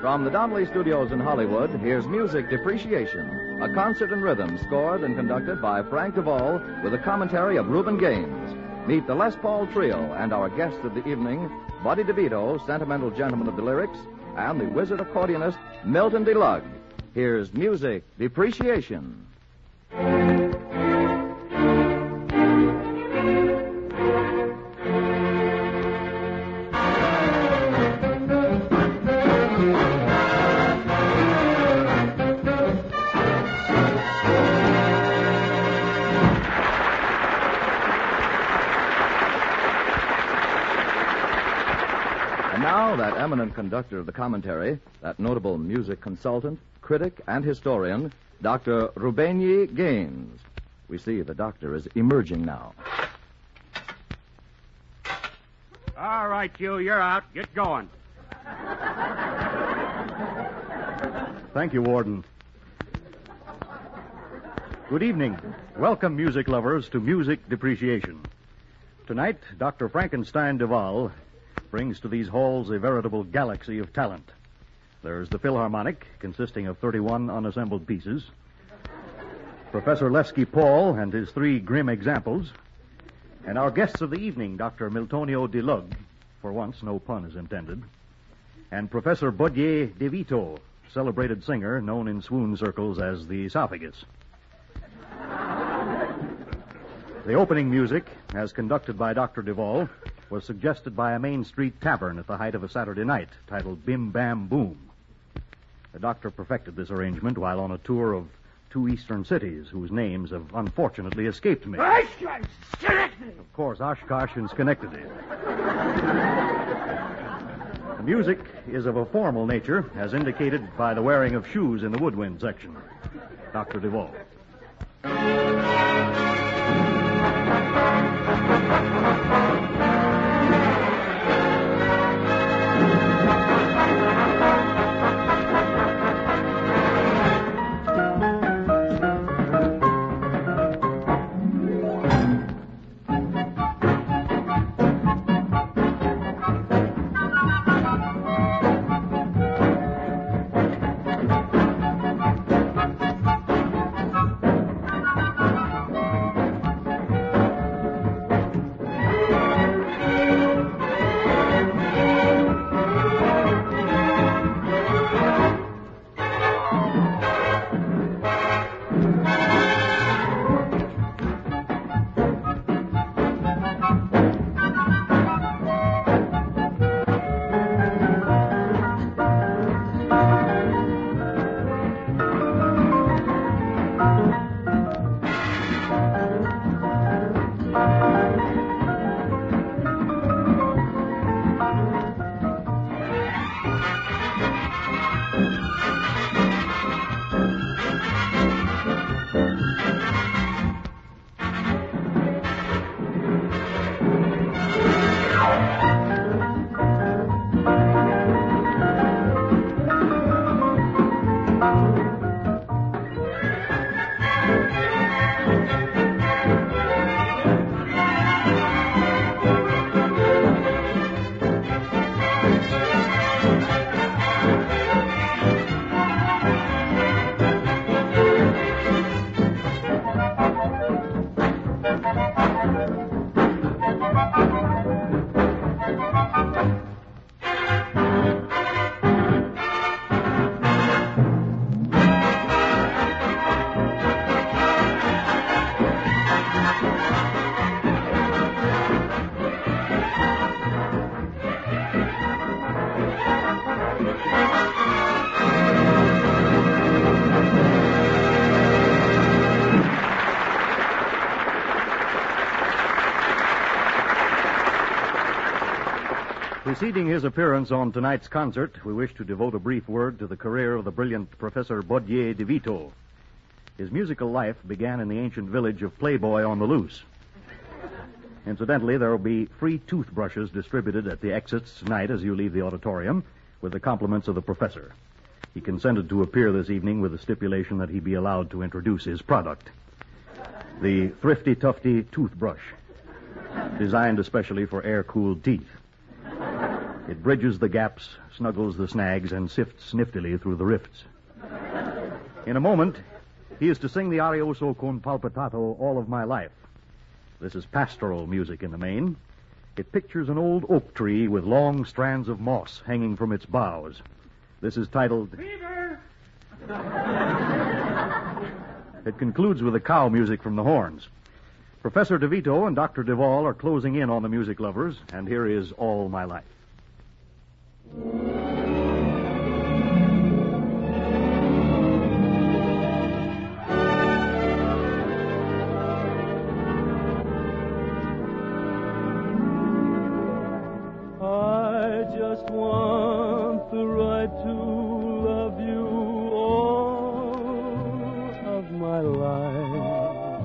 From the Donnelly Studios in Hollywood, here's Music Depreciation, a concert in rhythm scored and conducted by Frank Duvall with a commentary of Reuben Gaines. Meet the Les Paul Trio and our guest of the evening, Buddy DeVito, sentimental gentleman of the lyrics, and the wizard accordionist, Milton DeLugg. Here's Music Depreciation. Now, that eminent conductor of the commentary, that notable music consultant, critic, and historian, Dr. Reuben Gaines. We see the doctor is emerging now. All right, you're out. Get going. Thank you, Warden. Good evening. Welcome, music lovers, to Music Depreciation. Tonight, Dr. Frankenstein Duvall brings to these halls a veritable galaxy of talent. There's the Philharmonic, consisting of 31 unassembled pieces, Professor Lesky Paul and his 3 grim examples, and our guests of the evening, Dr. Miltonio DeLugg, for once no pun is intended, and Professor Buddy DeVito, celebrated singer known in swoon circles as the Esophagus. The opening music, as conducted by Dr. Duvall, was suggested by a Main Street tavern at the height of a Saturday night, titled Bim Bam Boom. The doctor perfected this arrangement while on a tour of 2 eastern cities whose names have unfortunately escaped me. Of course, Oshkosh and Schenectady. The music is of a formal nature, as indicated by the wearing of shoes in the woodwind section. Dr. Duvall. Preceding his appearance on tonight's concert, we wish to devote a brief word to the career of the brilliant Professor Buddy DeVito. His musical life began in the ancient village of Playboy on the Loose. Incidentally, there will be free toothbrushes distributed at the exits tonight as you leave the auditorium, with the compliments of the professor. He consented to appear this evening with the stipulation that he be allowed to introduce his product. The Thrifty Tufty toothbrush, designed especially for air-cooled teeth. It bridges the gaps, snuggles the snags, and sifts sniftily through the rifts. In a moment, he is to sing the Arioso con palpitato, All of My Life. This is pastoral music in the main. It pictures an old oak tree with long strands of moss hanging from its boughs. This is titled... Fever! It concludes with the cow music from the horns. Professor DeVito and Dr. Duvall are closing in on the music lovers, and here is All My Life. I just want the right to love you all of my life.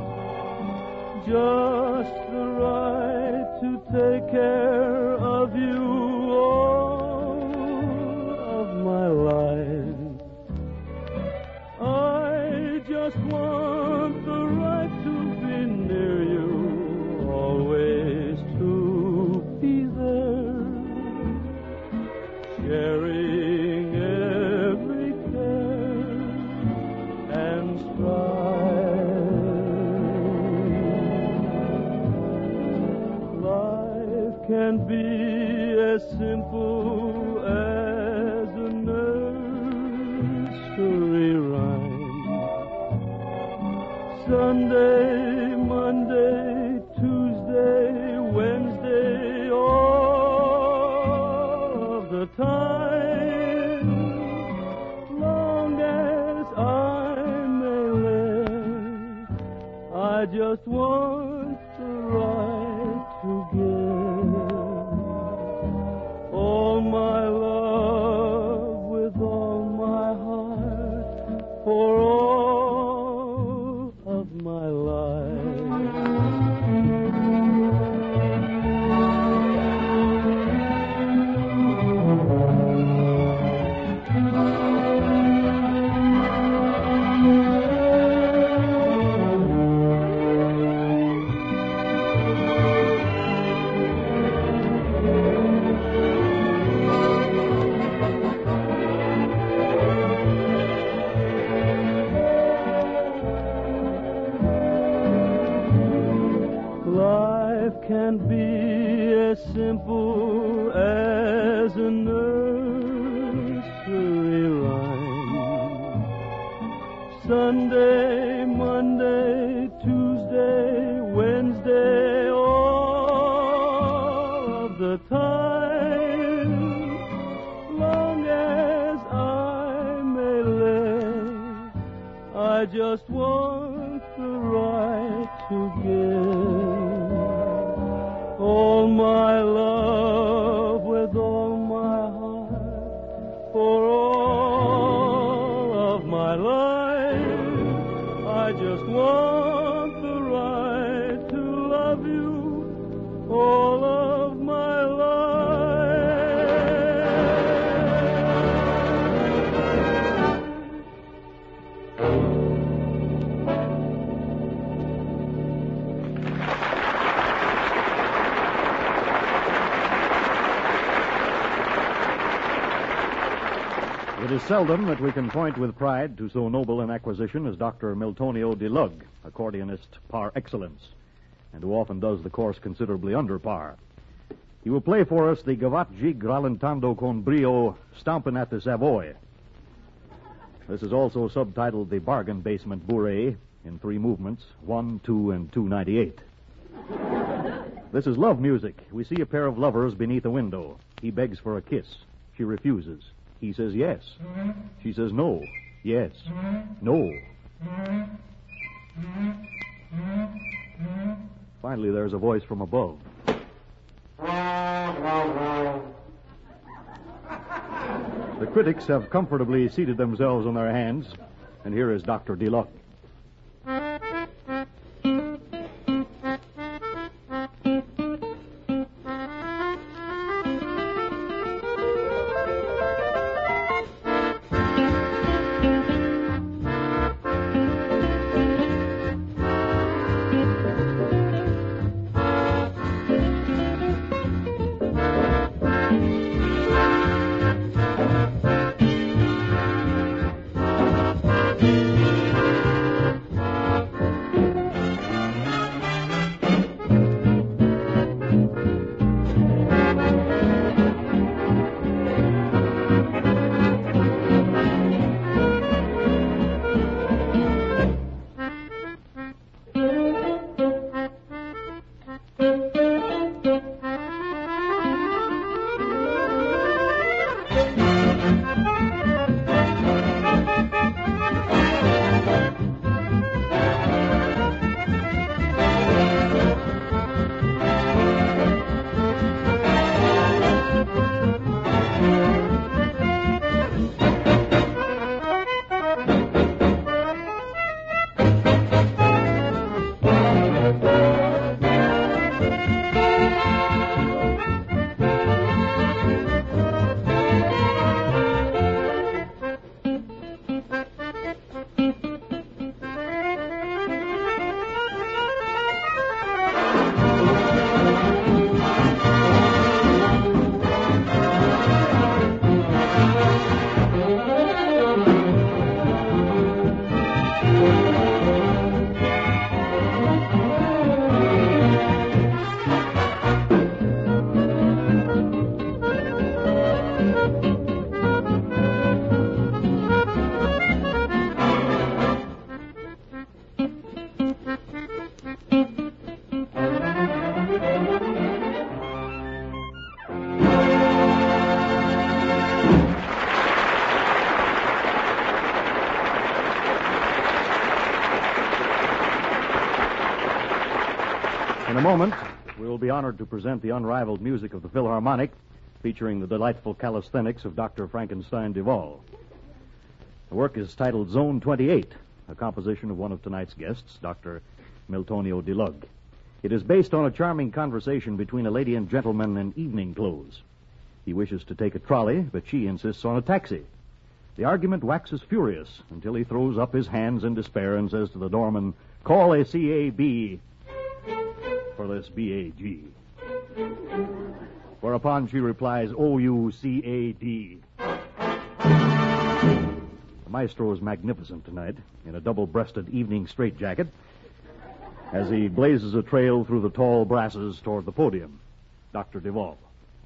Just the right to take care of you all of my life. I just want the right to be near you, always to be there, sharing every care and strife. Life can be as simple as a nursery rhyme. Sunday, Monday, Tuesday, Wednesday, all of the time. Long as I may live, I just want the right to give all my love with all my heart for all of my life. Life can be as simple as a nursery rhyme. Sunday, Monday, Tuesday, Wednesday, all of the time. Long as I may live, I just want the right to give all my love with all my heart for all of my life. I just want the right to love you all of my life. It is seldom that we can point with pride to so noble an acquisition as Dr. Miltonio DeLug, accordionist par excellence, and who often does the course considerably under par. He will play for us the Gavat Jig Rallentando con Brio, Stompin' at the Savoy. This is also subtitled The Bargain Basement Bourrée in 3 movements, 1, 2, and 298. This is love music. We see a pair of lovers beneath a window. He begs for a kiss. She refuses. He says yes. She says no. Yes. No. Finally, there's a voice from above. The critics have comfortably seated themselves on their hands, and here is Dr. DeLuck. a moment, we'll be honored to present the unrivaled music of the Philharmonic, featuring the delightful calisthenics of Dr. Frankenstein Duval. The work is titled Zone 28, a composition of one of tonight's guests, Dr. Miltonio DeLug. It is based on a charming conversation between a lady and gentleman in evening clothes. He wishes to take a trolley, but she insists on a taxi. The argument waxes furious until he throws up his hands in despair and says to the doorman, "Call a CAB for this BAG." Whereupon she replies, "OUCAD." The maestro is magnificent tonight in a double-breasted evening straitjacket as he blazes a trail through the tall brasses toward the podium. Dr. Duval.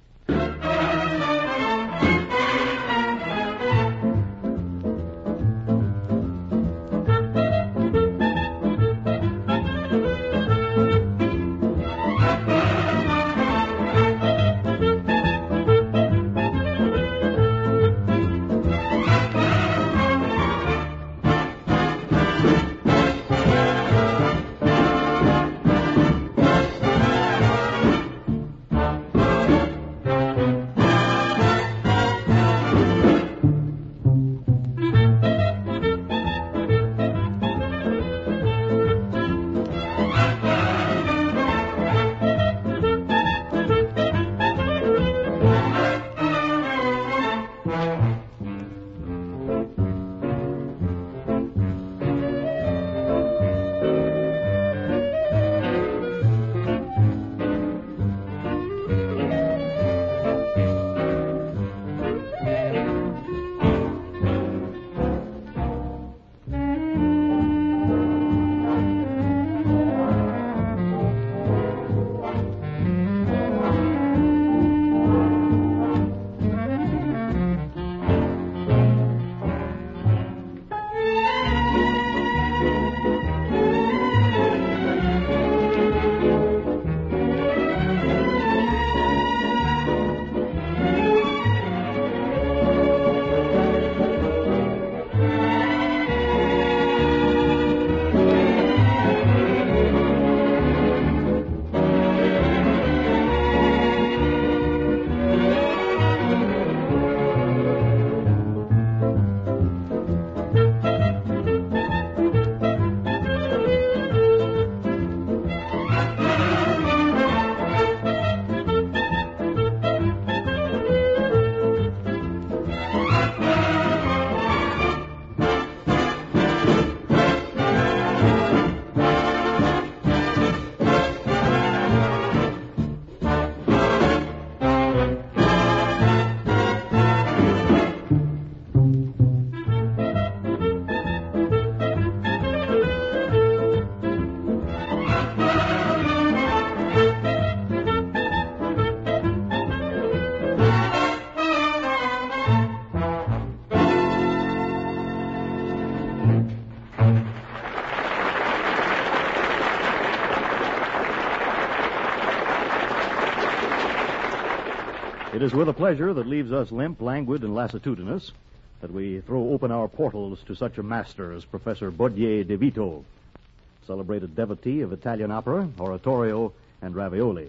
It is with a pleasure that leaves us limp, languid, and lassitudinous that we throw open our portals to such a master as Professor Bodier de Vito, celebrated devotee of Italian opera, oratorio, and ravioli.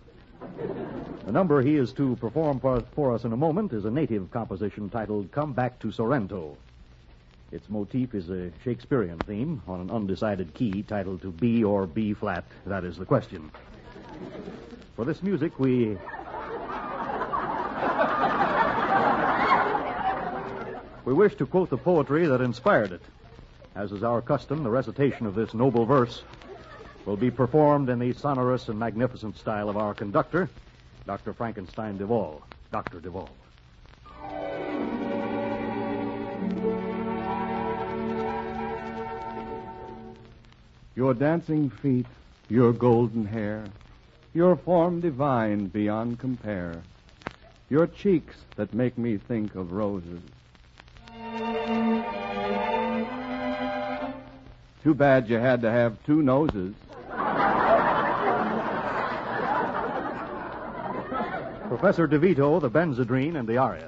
The number he is to perform for us in a moment is a native composition titled Come Back to Sorrento. Its motif is a Shakespearean theme on an undecided key titled To B or B flat, that is the question. For this music, we wish to quote the poetry that inspired it. As is our custom, the recitation of this noble verse will be performed in the sonorous and magnificent style of our conductor, Dr. Frankenstein Duval. Dr. Duval. Your dancing feet, your golden hair, your form divine beyond compare, your cheeks that make me think of roses. Too bad you had to have two noses. Professor DeVito, the Benzedrine, and the aria.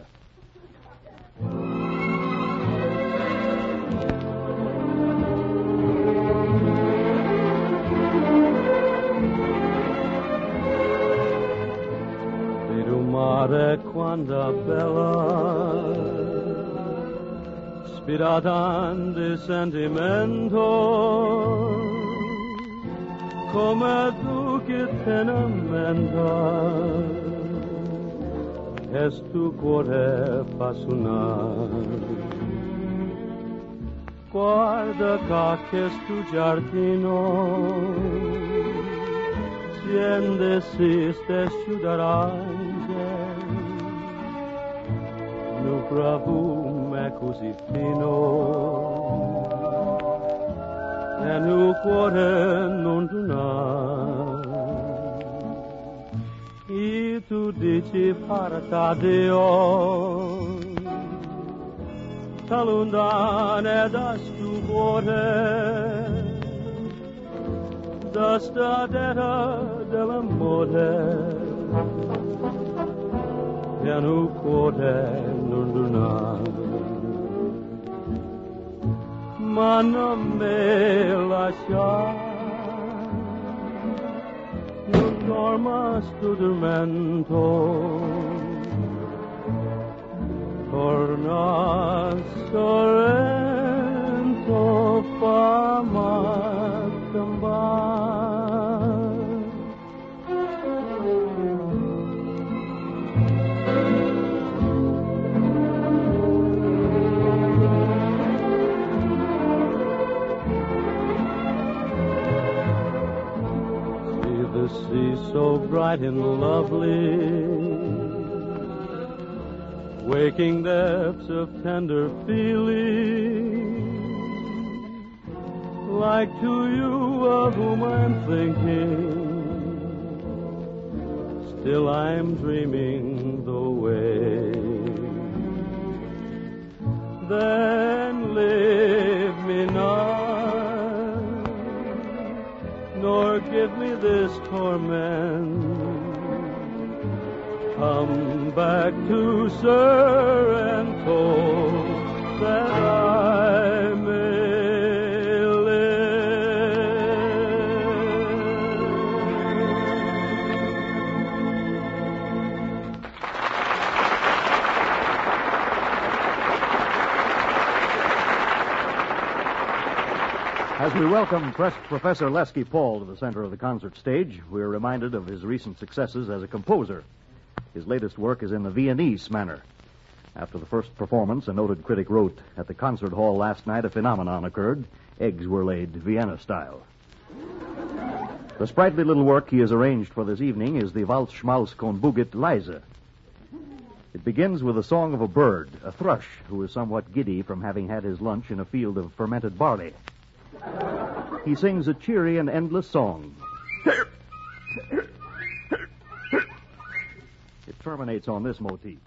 quando bella, spirata di sentimento, come tu che te ne lamenta, e tu cuore fa suonare. Guarda che stu giardino siende si stesso d'arancia, il profumo è così fino e il cuore non dona. E tu dici parta Dio, talundane da stupore, da stadera dell'amore, e un cuore non dona. Ma non me lasciare, non dorma sto dormento, torna Sorrento fama cambar. See the sea so bright and lovely, waking depths of tender feeling, like to you of whom I'm thinking, still I'm dreaming the way. Then leave me not, nor give me this torment. Come back to Sorrento, that I may live. As we welcome Professor Lesky Paul to the center of the concert stage, we are reminded of his recent successes as a composer. His latest work is in the Viennese manner. After the first performance, a noted critic wrote, "At the concert hall last night, a phenomenon occurred. Eggs were laid Vienna style." The sprightly little work he has arranged for this evening is the Waltz Schmalz Konbugit Leise. It begins with a song of a bird, a thrush, who is somewhat giddy from having had his lunch in a field of fermented barley. He sings a cheery and endless song. It terminates on this motif.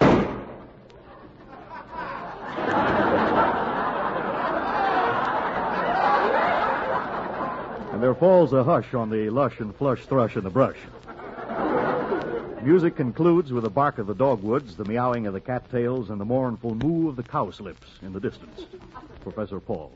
And there falls a hush on the lush and flush thrush in the brush. Music concludes with the bark of the dogwoods, the meowing of the cattails, and the mournful moo of the cowslips in the distance. Professor Paul.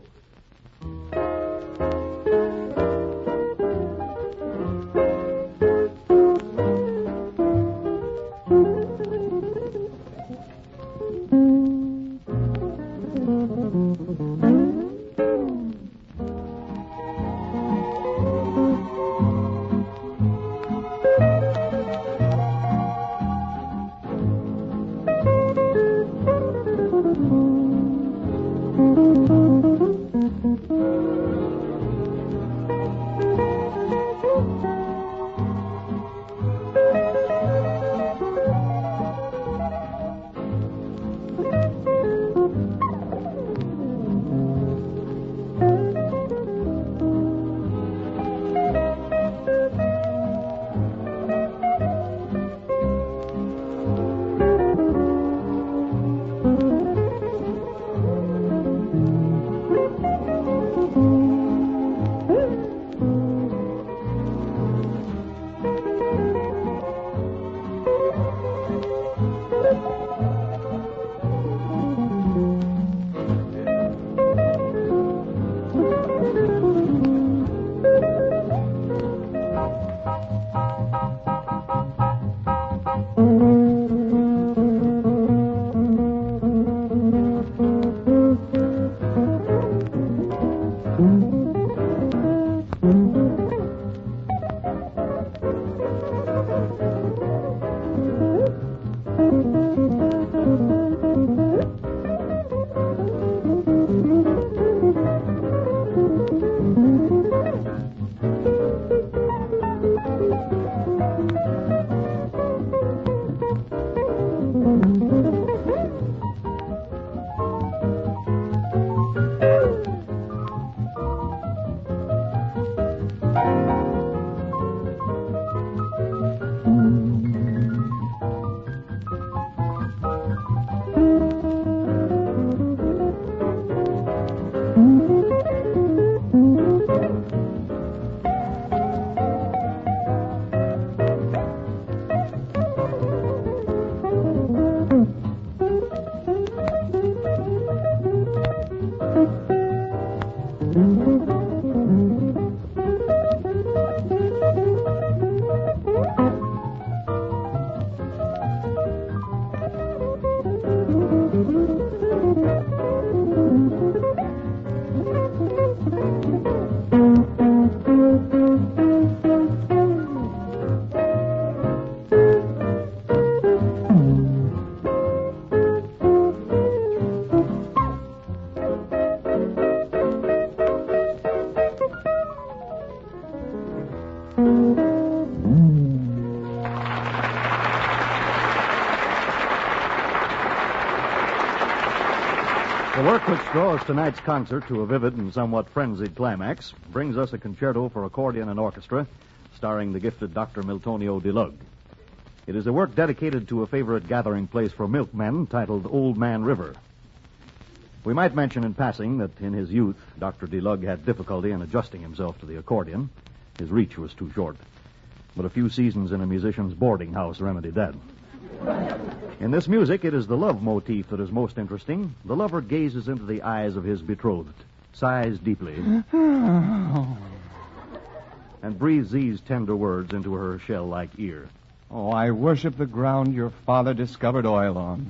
The work which draws tonight's concert to a vivid and somewhat frenzied climax brings us a concerto for accordion and orchestra starring the gifted Dr. Miltonio DeLugg. It is a work dedicated to a favorite gathering place for milkmen titled Old Man River. We might mention in passing that in his youth, Dr. DeLugg had difficulty in adjusting himself to the accordion. His reach was too short. But a few seasons in a musician's boarding house remedied that. In this music, it is the love motif that is most interesting. The lover gazes into the eyes of his betrothed, sighs deeply, and breathes these tender words into her shell-like ear. Oh, I worship the ground your father discovered oil on.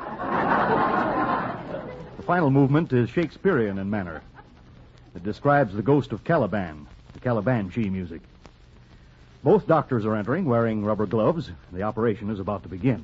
The final movement is Shakespearean in manner. It describes the ghost of Caliban, the Calibanchi music. Both doctors are entering, wearing rubber gloves. The operation is about to begin.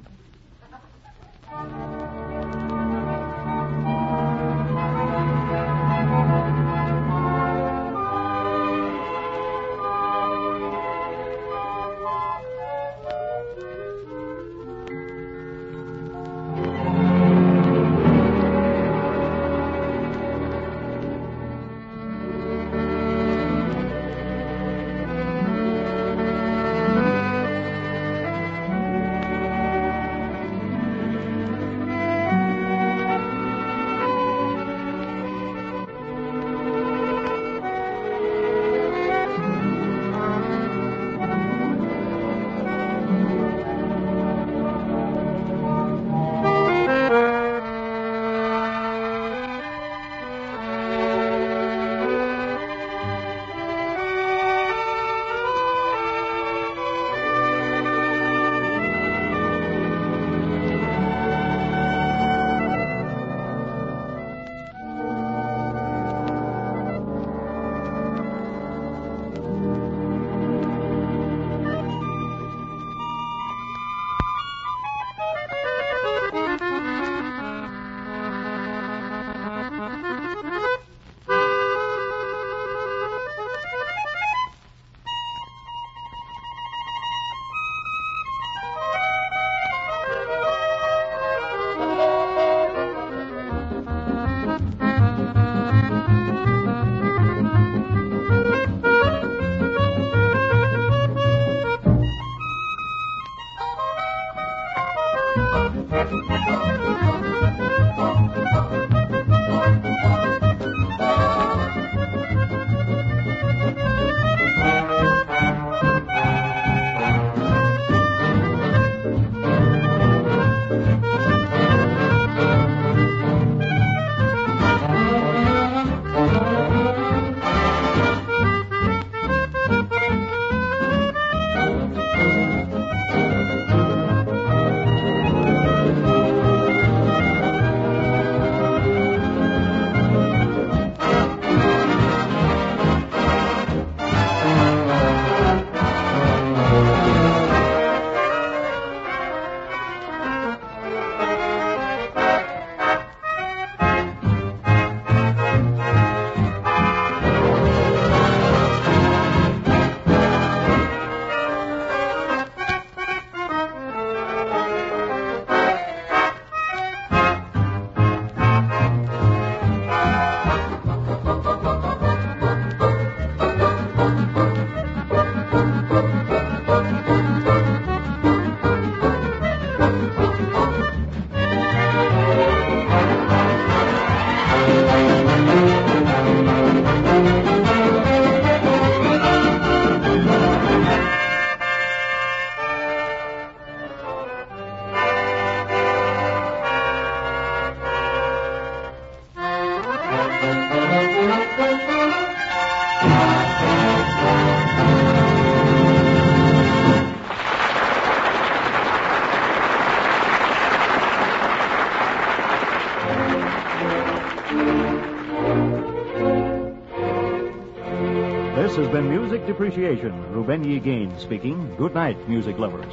This has been Music Depreciation. Ruben E. Gaines speaking. Good night, music lovers.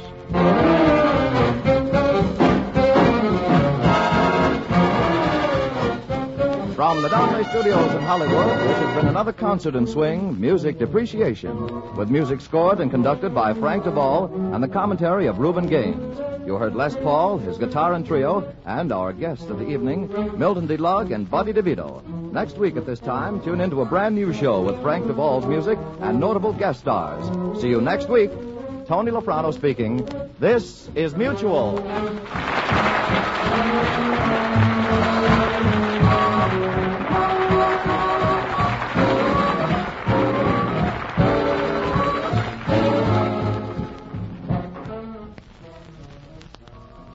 From the Downey Studios in Hollywood, this has been another concert in swing, Music Depreciation, with music scored and conducted by Frank Duvall and the commentary of Ruben Gaines. You heard Les Paul, his guitar and trio, and our guests of the evening, Milton DeLugg and Buddy DeVito. Next week at this time, tune into a brand new show with Frank Duvall's music and notable guest stars. See you next week. Tony Lafrano speaking. This is Mutual.